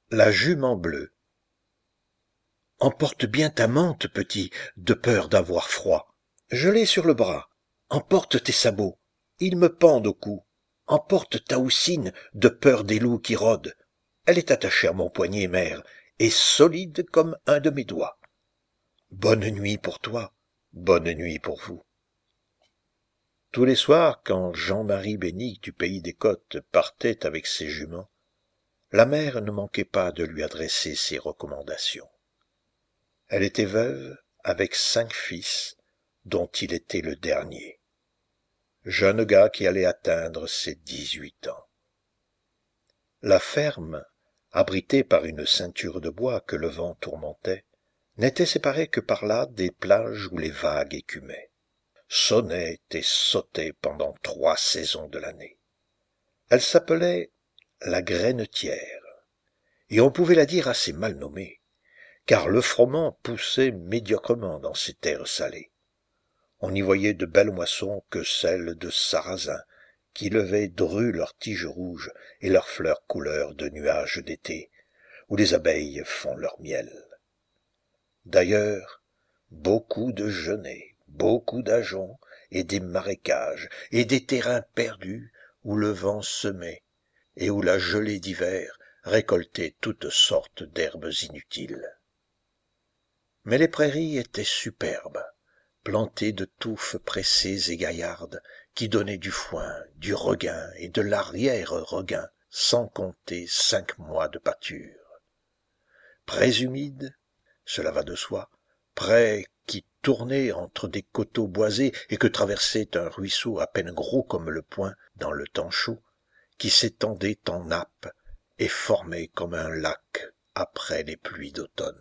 La jument bleue. Emporte bien ta mante, petit, de peur d'avoir froid. Je l'ai sur le bras. Emporte tes sabots. Ils me pendent au cou. Emporte ta houssine, de peur des loups qui rôdent. Elle est attachée à mon poignet, mère, et solide comme un de mes doigts. Bonne nuit pour toi, bonne nuit pour vous. Tous les soirs, quand Jean-Marie Bénique du pays des Côtes partait avec ses juments, la mère ne manquait pas de lui adresser ses recommandations. Elle était veuve avec 5 fils, dont il était le dernier. Jeune gars qui allait atteindre ses 18 ans. La ferme, abritée par une ceinture de bois que le vent tourmentait, n'était séparée que par là des plages où les vagues écumaient, sonnaient et sautaient pendant 3 saisons de l'année. Elle s'appelait la Grainetière, et on pouvait la dire assez mal nommée, car le froment poussait médiocrement dans ces terres salées. On n'y voyait de belles moissons que celles de sarrasin, qui levaient drues leurs tiges rouges et leurs fleurs couleur de nuages d'été, où les abeilles font leur miel. D'ailleurs, beaucoup de genêts, beaucoup d'ajoncs, et des marécages, et des terrains perdus, où le vent semait, et où la gelée d'hiver récoltait toutes sortes d'herbes inutiles. Mais les prairies étaient superbes, plantées de touffes pressées et gaillardes, qui donnaient du foin, du regain et de l'arrière-regain, sans compter 5 mois de pâture. Prés humides, cela va de soi, prés qui tournaient entre des coteaux boisés et que traversait un ruisseau à peine gros comme le poing dans le temps chaud, qui s'étendait en nappe et formait comme un lac après les pluies d'automne.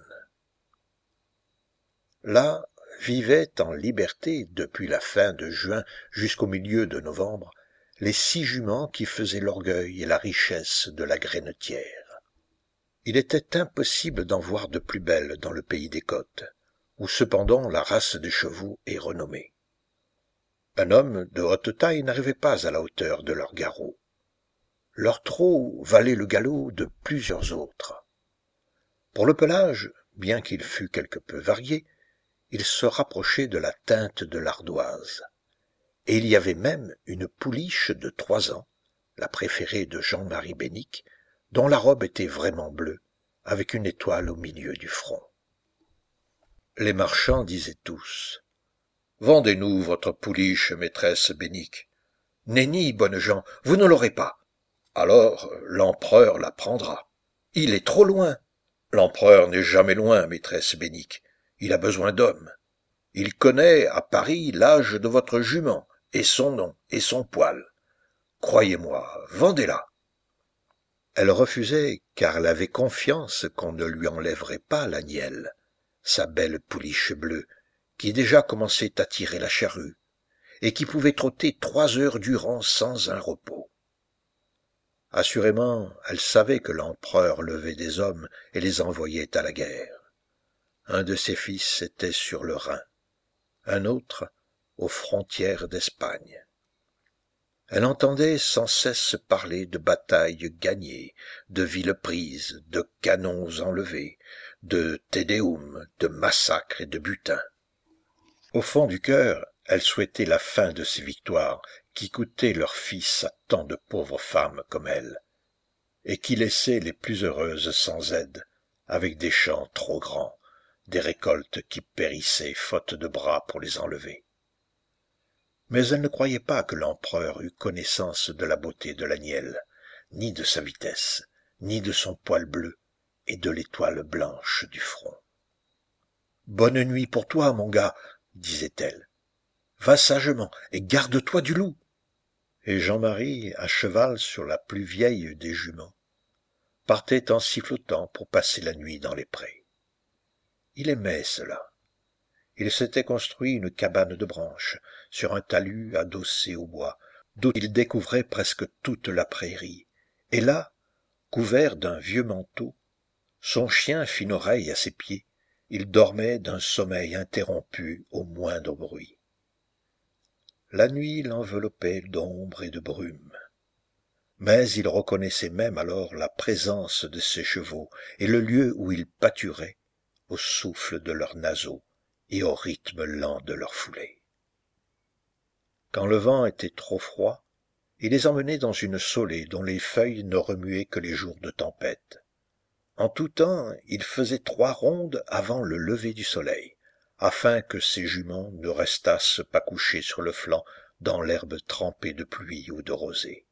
Là vivaient en liberté, depuis la fin de juin jusqu'au milieu de novembre, les 6 juments qui faisaient l'orgueil et la richesse de la Grainetière. Il était impossible d'en voir de plus belles dans le pays des Côtes, où cependant la race des chevaux est renommée. Un homme de haute taille n'arrivait pas à la hauteur de leur garrot. Leur trot valait le galop de plusieurs autres. Pour le pelage, bien qu'il fût quelque peu varié, il se rapprochait de la teinte de l'ardoise. Et il y avait même une pouliche de 3 ans, la préférée de Jean-Marie Bénique, dont la robe était vraiment bleue, avec une étoile au milieu du front. Les marchands disaient tous : « Vendez-nous votre pouliche, maîtresse Bénique. »« Nenni, bonnes gens, vous ne l'aurez pas. »« Alors l'empereur la prendra. »« Il est trop loin. »« L'empereur n'est jamais loin, maîtresse Bénique. Il a besoin d'hommes. Il connaît à Paris l'âge de votre jument, et son nom, et son poil. Croyez-moi, vendez-la. » Elle refusait, car elle avait confiance qu'on ne lui enlèverait pas la nielle, sa belle pouliche bleue, qui déjà commençait à tirer la charrue, et qui pouvait trotter 3 heures durant sans un repos. Assurément, elle savait que l'empereur levait des hommes et les envoyait à la guerre. Un de ses fils était sur le Rhin, un autre aux frontières d'Espagne. Elle entendait sans cesse parler de batailles gagnées, de villes prises, de canons enlevés, de Te Deum, de massacres et de butins. Au fond du cœur, elle souhaitait la fin de ces victoires qui coûtaient leurs fils à tant de pauvres femmes comme elle, et qui laissaient les plus heureuses sans aide, avec des champs trop grands, des récoltes qui périssaient faute de bras pour les enlever. Mais elle ne croyait pas que l'empereur eût connaissance de la beauté de la nielle, ni de sa vitesse, ni de son poil bleu et de l'étoile blanche du front. « Bonne nuit pour toi, mon gars, » disait-elle. « Va sagement et garde-toi du loup. » Et Jean-Marie, à cheval sur la plus vieille des juments, partait en sifflotant pour passer la nuit dans les prés. Il aimait cela. Il s'était construit une cabane de branches sur un talus adossé au bois, d'où il découvrait presque toute la prairie, et là, couvert d'un vieux manteau, son chien fit une oreille à ses pieds, il dormait d'un sommeil interrompu au moindre bruit. La nuit l'enveloppait d'ombre et de brume. mais il reconnaissait même alors la présence de ses chevaux et le lieu où ils pâturaient au souffle de leurs naseaux et au rythme lent de leur foulée. Quand le vent était trop froid, il les emmenait dans une saulée dont les feuilles ne remuaient que les jours de tempête. En tout temps, il faisait 3 rondes avant le lever du soleil, afin que ses juments ne restassent pas couchés sur le flanc dans l'herbe trempée de pluie ou de rosée.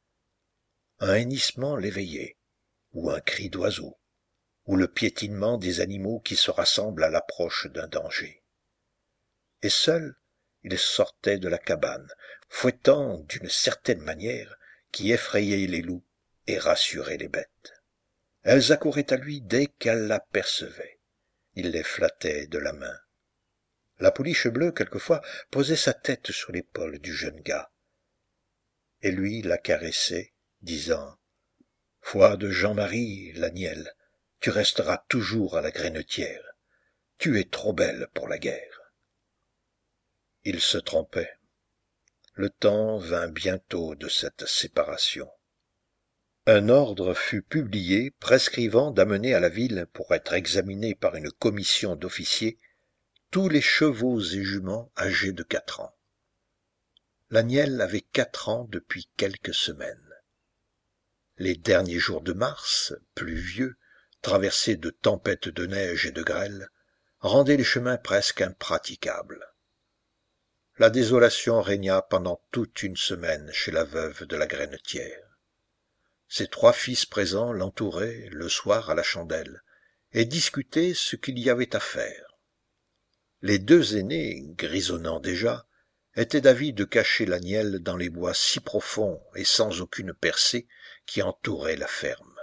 Un hennissement l'éveillait, ou un cri d'oiseau, ou le piétinement des animaux qui se rassemblent à l'approche d'un danger. Et seul, il sortait de la cabane, fouettant d'une certaine manière qui effrayait les loups et rassurait les bêtes. Elles accouraient à lui dès qu'elles l'apercevaient. Il les flattait de la main. La pouliche bleue, quelquefois, posait sa tête sur l'épaule du jeune gars, et lui la caressait, disant « Foi de Jean-Marie, l'Agnelle, tu resteras toujours à la Grennetière. Tu es trop belle pour la guerre. » Il se trompait. Le temps vint bientôt de cette séparation. Un ordre fut publié prescrivant d'amener à la ville, pour être examinés par une commission d'officiers, tous les chevaux et juments âgés de 4 ans. L'Agnelle avait 4 ans depuis quelques semaines. Les derniers jours de mars, pluvieux, traversés de tempêtes de neige et de grêle, rendaient les chemins presque impraticables. La désolation régna pendant toute une semaine chez la veuve de la Grennetière. Ses 3 fils présents l'entouraient le soir à la chandelle et discutaient ce qu'il y avait à faire. Les 2 aînés, grisonnant déjà, étaient d'avis de cacher l'Agnelle dans les bois si profonds et sans aucune percée qui entouraient la ferme.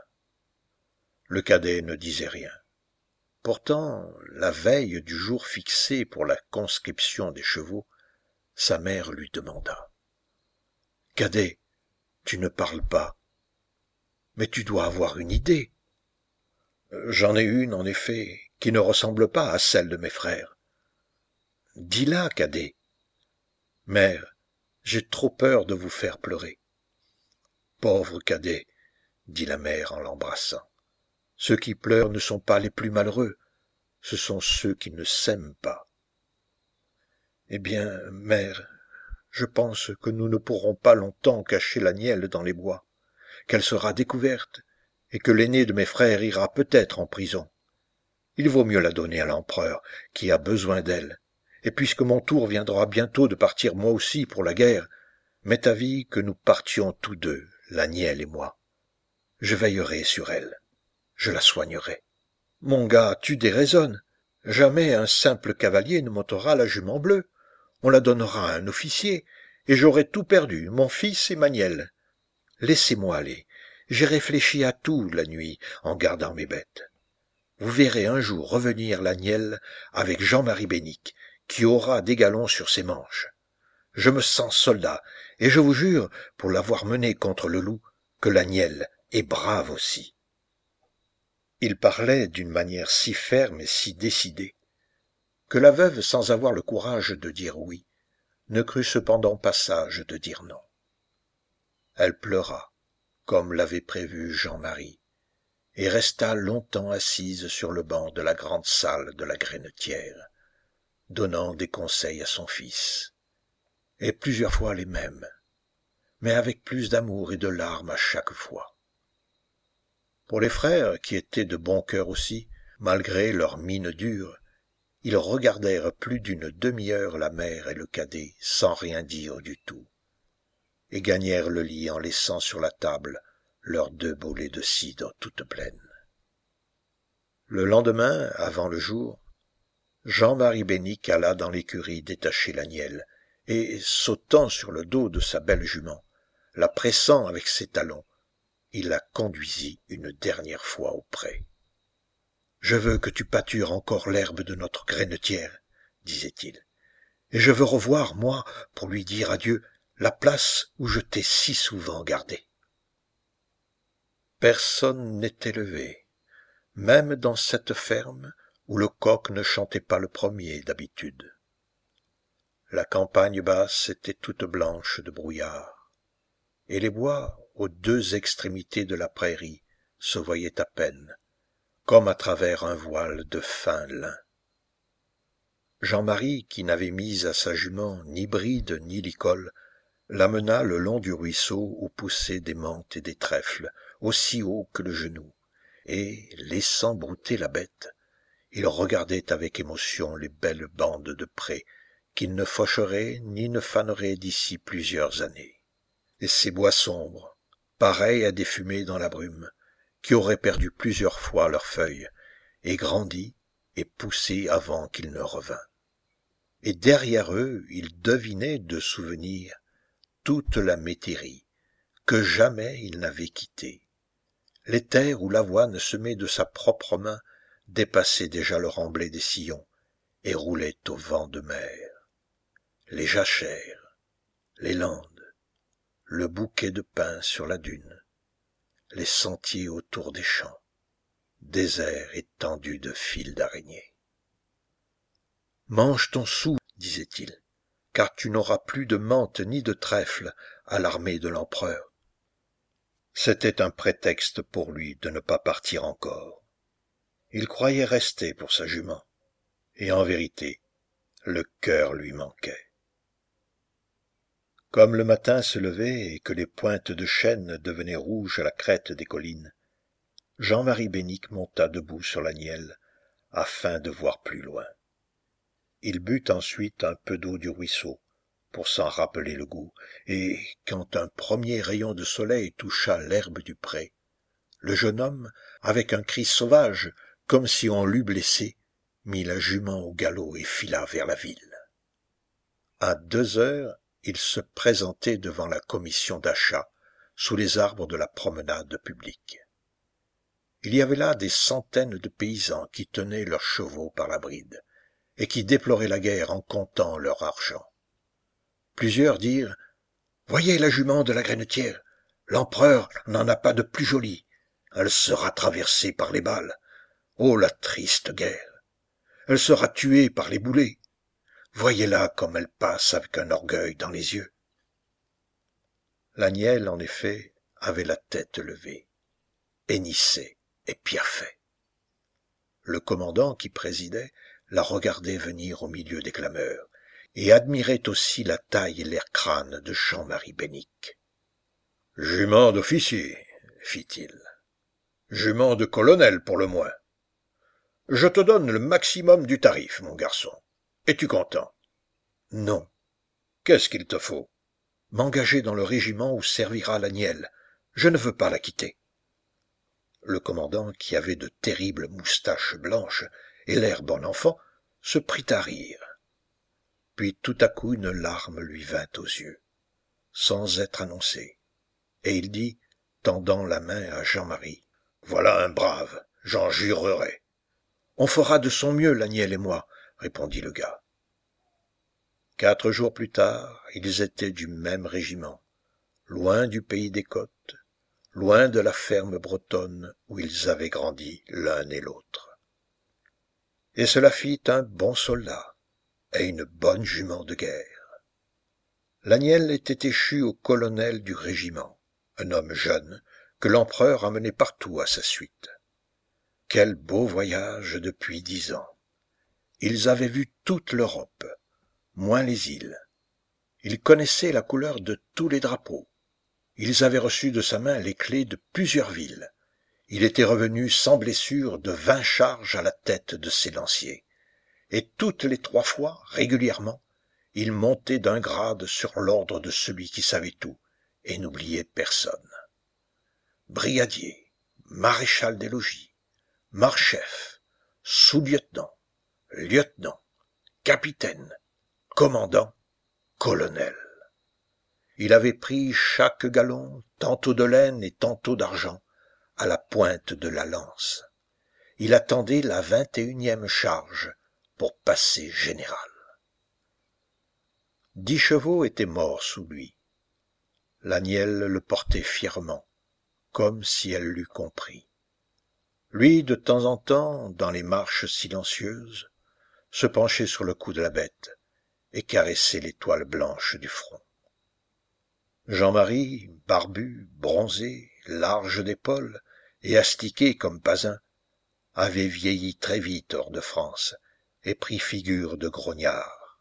Le cadet ne disait rien. Pourtant, la veille du jour fixé pour la conscription des chevaux, sa mère lui demanda « Cadet, tu ne parles pas, mais tu dois avoir une idée. »« J'en ai une, en effet, qui ne ressemble pas à celle de mes frères. »« Dis-la, cadet. »« Mère, j'ai trop peur de vous faire pleurer. »« Pauvre cadet, » dit la mère en l'embrassant. « Ceux qui pleurent ne sont pas les plus malheureux, ce sont ceux qui ne s'aiment pas. »« Eh bien, mère, je pense que nous ne pourrons pas longtemps cacher l'Agnelle dans les bois, qu'elle sera découverte, et que l'aîné de mes frères ira peut-être en prison. Il vaut mieux la donner à l'empereur, qui a besoin d'elle, et puisque mon tour viendra bientôt de partir moi aussi pour la guerre, m'est avis que nous partions tous deux, l'Agnelle et moi. Je veillerai sur elle, je la soignerai. Mon gars, tu déraisonnes. Jamais un simple cavalier ne montera la jument bleue. On la donnera à un officier, et j'aurai tout perdu, mon fils et ma nielle. Laissez-moi aller. J'ai réfléchi à tout la nuit en gardant mes bêtes. Vous verrez un jour revenir l'Agnelle avec Jean-Marie Bénic, qui aura des galons sur ses manches. Je me sens soldat, et je vous jure, pour l'avoir mené contre le loup, que l'Agnelle est brave aussi. » Il parlait d'une manière si ferme et si décidée, que la veuve, sans avoir le courage de dire oui, ne crut cependant pas sage de dire non. Elle pleura, comme l'avait prévu Jean-Marie, et resta longtemps assise sur le banc de la grande salle de la Grennetière, donnant des conseils à son fils, et plusieurs fois les mêmes, mais avec plus d'amour et de larmes à chaque fois. Pour les frères, qui étaient de bon cœur aussi, malgré leur mine dure, ils regardèrent plus d'une demi-heure la mère et le cadet sans rien dire du tout, et gagnèrent le lit en laissant sur la table leurs 2 bolets de cidre toutes pleines. Le lendemain, avant le jour, Jean-Marie Bénic alla dans l'écurie détacher l'Agnelle, et, sautant sur le dos de sa belle jument, la pressant avec ses talons, il la conduisit une dernière fois au pré. « Je veux que tu pâtures encore l'herbe de notre Grennetière, » disait-il, « et je veux revoir, moi, pour lui dire adieu, la place où je t'ai si souvent gardé. » Personne n'était levé, même dans cette ferme où le coq ne chantait pas le premier d'habitude. La campagne basse était toute blanche de brouillard, et les bois, aux deux extrémités de la prairie, se voyaient à peine, comme à travers un voile de fin lin. Jean-Marie, qui n'avait mis à sa jument ni bride ni licol, l'amena le long du ruisseau où poussaient des menthes et des trèfles, aussi haut que le genou, et, laissant brouter la bête, il regardait avec émotion les belles bandes de prés qu'il ne faucherait ni ne fanerait d'ici plusieurs années. Et ces bois sombres, pareils à des fumées dans la brume, qui auraient perdu plusieurs fois leurs feuilles, et grandi et poussé avant qu'il ne revînt. Et derrière eux, il devinait de souvenir toute la métairie, que jamais il n'avait quittée. Les terres où l'avoine semée de sa propre main dépassaient déjà le remblai des sillons et roulaient au vent de mer. Les jachères, les landes, le bouquet de pins sur la dune, les sentiers autour des champs, déserts étendus de fils d'araignées. « Mange ton sou, disait-il, car tu n'auras plus de menthe ni de trèfle à l'armée de l'empereur. » C'était un prétexte pour lui de ne pas partir encore. Il croyait rester pour sa jument, et en vérité, le cœur lui manquait. Comme le matin se levait et que les pointes de chêne devenaient rouges à la crête des collines, Jean-Marie Bénique monta debout sur la nielle, afin de voir plus loin. Il but ensuite un peu d'eau du ruisseau, pour s'en rappeler le goût, et quand un premier rayon de soleil toucha l'herbe du pré, le jeune homme, avec un cri sauvage, comme si on l'eût blessé, mit la jument au galop et fila vers la ville. À 2 heures, il se présentait devant la commission d'achat, sous les arbres de la promenade publique. Il y avait là des centaines de paysans qui tenaient leurs chevaux par la bride, et qui déploraient la guerre en comptant leur argent. Plusieurs dirent « Voyez la jument de la grainetière, l'empereur n'en a pas de plus jolie, elle sera traversée par les balles. Oh, la triste guerre! Elle sera tuée par les boulets. Voyez-la comme elle passe avec un orgueil dans les yeux. » La nielle, en effet, avait la tête levée, hennissait et piaffait. Le commandant qui présidait la regardait venir au milieu des clameurs, et admirait aussi la taille et l'air crâne de Jean-Marie Bénique. « Jument d'officier, fit-il. Jument de colonel pour le moins. Je te donne le maximum du tarif, mon garçon. Es-tu content? Non. Qu'est-ce qu'il te faut? M'engager dans le régiment où servira la nielle. Je ne veux pas la quitter. Le commandant, qui avait de terribles moustaches blanches et l'air bon enfant, se prit à rire. Puis tout à coup une larme lui vint aux yeux, sans être annoncée, et il dit, tendant la main à Jean-Marie, « Voilà un brave, j'en jurerai. »« On fera de son mieux, la nielle et moi, » répondit le gars. 4 jours plus tard, ils étaient du même régiment, loin du pays des côtes, loin de la ferme bretonne où ils avaient grandi l'un et l'autre. Et cela fit un bon soldat et une bonne jument de guerre. L'Agnelle était échu au colonel du régiment, un homme jeune que l'empereur amenait partout à sa suite. Quel beau voyage depuis 10 ans! Ils avaient vu toute l'Europe, moins les îles. Ils connaissaient la couleur de tous les drapeaux. Ils avaient reçu de sa main les clés de plusieurs villes. Il était revenu sans blessure de 20 charges à la tête de ses lanciers. Et toutes les 3 fois, régulièrement, il montait d'un grade sur l'ordre de celui qui savait tout et n'oubliait personne. Brigadier, maréchal des logis, marchef, sous-lieutenant, lieutenant, capitaine, commandant, colonel. Il avait pris chaque galon, tantôt de laine et tantôt d'argent, à la pointe de la lance. Il attendait la 21e charge pour passer général. 10 chevaux étaient morts sous lui. L'Agnelle le portait fièrement, comme si elle l'eût compris. Lui, de temps en temps, dans les marches silencieuses, se penchait sur le cou de la bête et caressait l'étoile blanche du front. Jean-Marie, barbu, bronzé, large d'épaules et astiqué comme pas un, avait vieilli très vite hors de France et pris figure de grognard.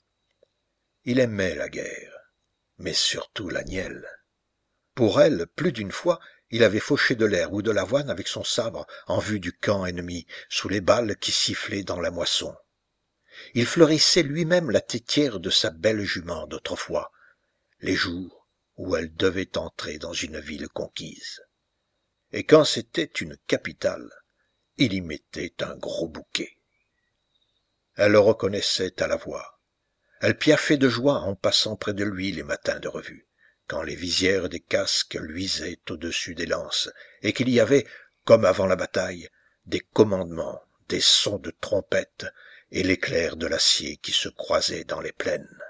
Il aimait la guerre, mais surtout l'agnelle. Pour elle, plus d'une fois, il avait fauché de l'herbe ou de l'avoine avec son sabre en vue du camp ennemi, sous les balles qui sifflaient dans la moisson. Il fleurissait lui-même la tétière de sa belle jument d'autrefois, les jours où elle devait entrer dans une ville conquise. Et quand c'était une capitale, il y mettait un gros bouquet. Elle le reconnaissait à la voix. Elle piaffait de joie en passant près de lui les matins de revue, quand les visières des casques luisaient au-dessus des lances, et qu'il y avait, comme avant la bataille, des commandements, des sons de trompette et l'éclair de l'acier qui se croisaient dans les plaines.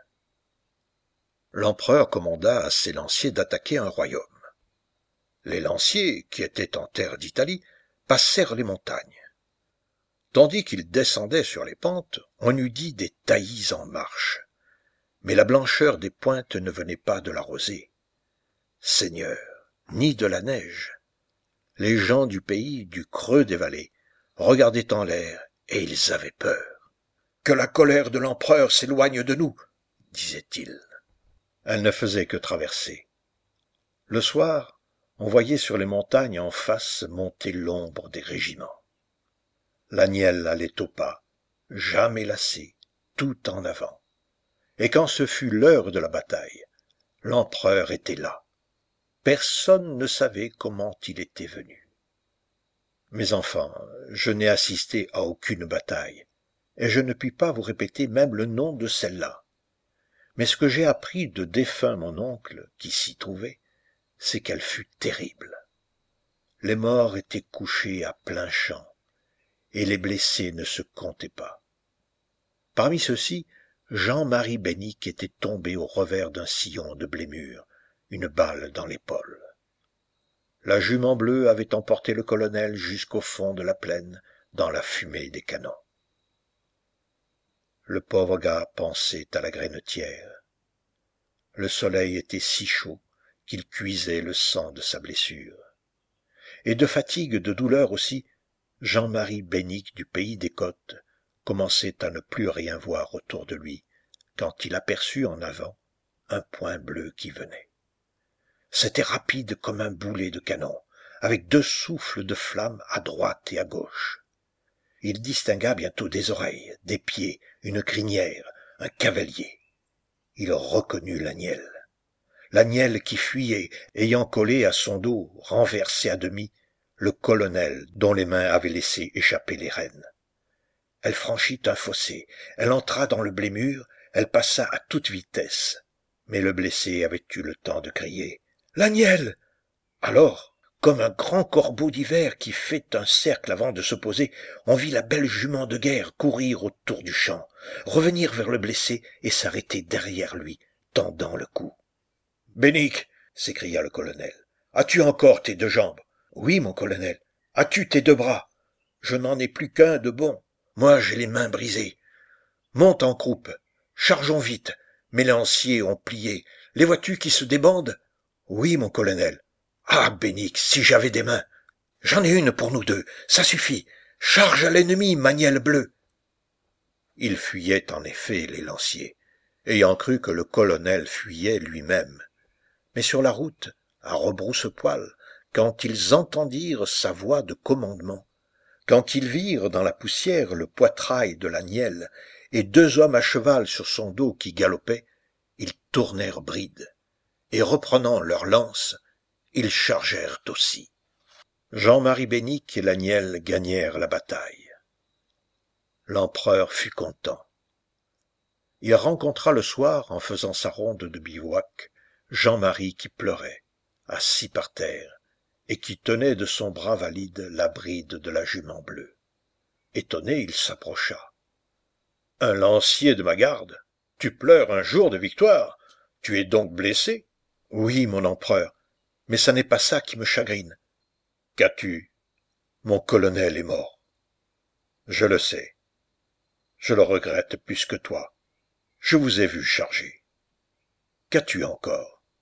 L'empereur commanda à ses lanciers d'attaquer un royaume. Les lanciers, qui étaient en terre d'Italie, passèrent les montagnes. Tandis qu'ils descendaient sur les pentes, on eût dit des taillis en marche. Mais la blancheur des pointes ne venait pas de la rosée. Seigneur, ni de la neige. Les gens du pays, du creux des vallées, regardaient en l'air, et ils avaient peur. « Que la colère de l'empereur s'éloigne de nous !» disait-il. Elle ne faisait que traverser. Le soir, on voyait sur les montagnes en face monter l'ombre des régiments. L'agnelle allait au pas, jamais lassée, tout en avant. Et quand ce fut l'heure de la bataille, l'empereur était là. Personne ne savait comment il était venu. Mes enfants, je n'ai assisté à aucune bataille, et je ne puis pas vous répéter même le nom de celle-là. Mais ce que j'ai appris de défunt mon oncle, qui s'y trouvait, c'est qu'elle fut terrible. Les morts étaient couchés à plein champ, et les blessés ne se comptaient pas. Parmi ceux-ci, Jean-Marie Bénic était tombé au revers d'un sillon de blé-mûr, une balle dans l'épaule. La jument bleue avait emporté le colonel jusqu'au fond de la plaine, dans la fumée des canons. Le pauvre gars pensait à la grainetière. Le soleil était si chaud qu'il cuisait le sang de sa blessure. Et de fatigue, de douleur aussi, Jean-Marie Bénic du pays des côtes commençait à ne plus rien voir autour de lui, quand il aperçut en avant un point bleu qui venait. C'était rapide comme un boulet de canon, avec 2 souffles de flammes à droite et à gauche. Il distingua bientôt des oreilles, des pieds, une crinière, un cavalier. Il reconnut l'agnelle. L'agnelle qui fuyait, ayant collé à son dos, renversé à demi, le colonel dont les mains avaient laissé échapper les rênes. Elle franchit un fossé, elle entra dans le blé-mûr, elle passa à toute vitesse. Mais le blessé avait eu le temps de crier « L'agnelle !» Alors, comme un grand corbeau d'hiver qui fait un cercle avant de se poser, on vit la belle jument de guerre courir autour du champ, revenir vers le blessé et s'arrêter derrière lui, tendant le cou. « Bénic !» s'écria le colonel. « As-tu encore tes 2 jambes ?»« Oui, mon colonel. »« As-tu tes 2 bras ?»« Je n'en ai plus qu'un de bon. Moi, j'ai les mains brisées. »« Monte en croupe. Chargeons vite. Mes lanciers ont plié. Les vois-tu qui se débandent ?»« Oui, mon colonel. »« Ah, Bénic, si j'avais des mains. J'en ai une pour nous 2. Ça suffit. Charge à l'ennemi, Magnelle bleue. » Ils fuyaient en effet, les lanciers, ayant cru que le colonel fuyait lui-même. Mais sur la route, à rebrousse-poil, quand ils entendirent sa voix de commandement, quand ils virent dans la poussière le poitrail de l'agnelle et 2 hommes à cheval sur son dos qui galopaient, ils tournèrent bride, et reprenant leurs lances, ils chargèrent aussi. Jean-Marie Bénic et l'agnelle gagnèrent la bataille. L'empereur fut content. Il rencontra le soir, en faisant sa ronde de bivouac, Jean-Marie qui pleurait, assis par terre, et qui tenait de son bras valide la bride de la jument bleue. Étonné, il s'approcha. « Un lancier de ma garde? Tu pleures un jour de victoire? Tu es donc blessé? »« Oui, mon empereur, mais ça n'est pas ça qui me chagrine. »« Qu'as-tu? »« Mon colonel est mort. »« Je le sais. Je le regrette plus que toi. Je vous ai vu charger. Qu'as-tu encore ?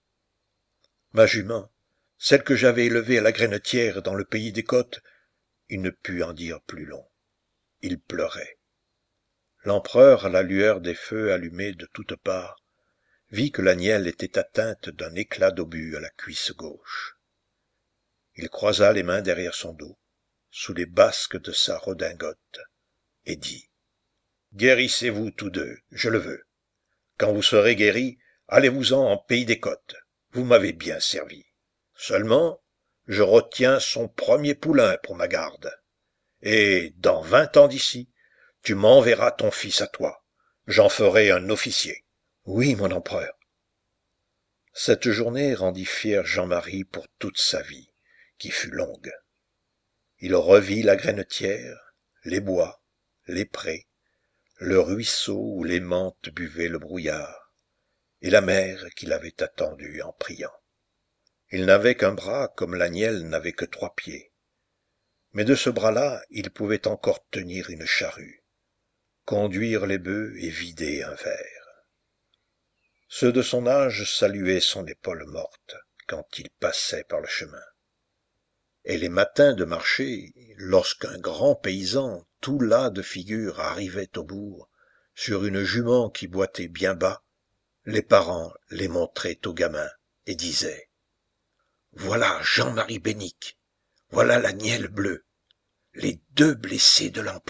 Ma jument, celle que j'avais élevée à la Grainetière dans le pays des côtes, il ne put en dire plus long. Il pleurait. L'empereur, à la lueur des feux allumés de toutes parts, vit que la nielle était atteinte d'un éclat d'obus à la cuisse gauche. Il croisa les mains derrière son dos, sous les basques de sa redingote, et dit « Guérissez-vous tous deux, je le veux. Quand vous serez guéris, allez-vous-en en pays des côtes. Vous m'avez bien servi. Seulement, je retiens son premier poulain pour ma garde. Et, dans 20 ans d'ici, tu m'enverras ton fils à toi. J'en ferai un officier. » « Oui, mon empereur. » Cette journée rendit fier Jean-Marie pour toute sa vie, qui fut longue. Il revit la Grainetière, les bois, les prés, le ruisseau où les mantes buvaient le brouillard, et la mère qui l'avait attendu en priant. Il n'avait qu'un bras comme la nielle n'avait que 3 pieds. Mais de ce bras-là, il pouvait encore tenir une charrue, conduire les bœufs et vider un verre. Ceux de son âge saluaient son épaule morte quand il passait par le chemin. Et les matins de marché, lorsqu'un grand paysan, tout las de figure, arrivait au bourg, sur une jument qui boitait bien bas, les parents les montraient aux gamins et disaient « Voilà Jean-Marie Bénic, voilà la nielle bleue, les 2 blessés de l'empereur. »